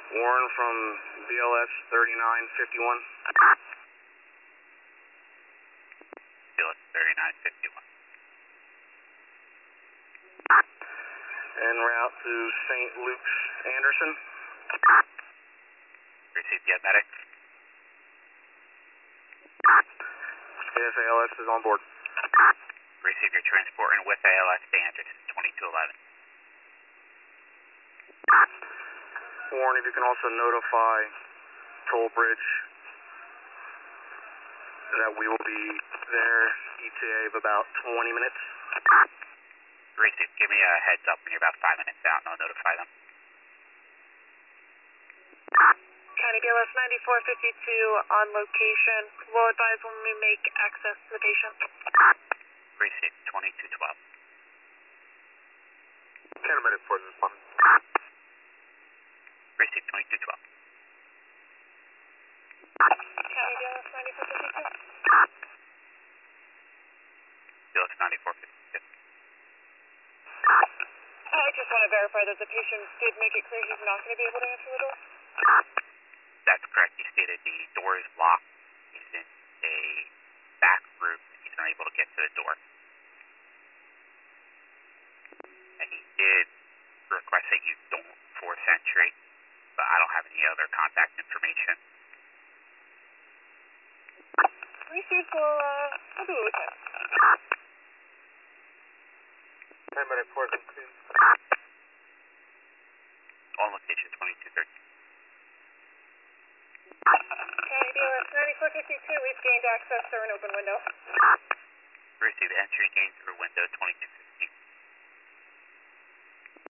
Warren from BLS 3951. BLS 3951. En route to St. Luke's Anderson. Received, jet medic. Yes, ALS is on board. Receive your transport and with ALS to Anderson, 2211. Warren, if you can also notify Toll Bridge that we will be there, ETA of about 20 minutes. Receive, give me a heads up when you're about 5 minutes out and I'll notify them. County BLS 9452 on location. We'll advise when we make access to the patient. Receive, 2212. County Medic Force responding. Receive, 2212. County BLS 9452. BLS 9452. I just want to verify that the patient did make it clear he's not going to be able to answer the door. That's correct. He stated the door is locked. He's in a back room and he's unable to get to the door. And he did request that you don't force entry, but I don't have any other contact information. Received, we'll do what we can. County Medic Force increase. On location 2213. County BLS 9452, we've gained access through an open window. Receive entry gain through window 2215.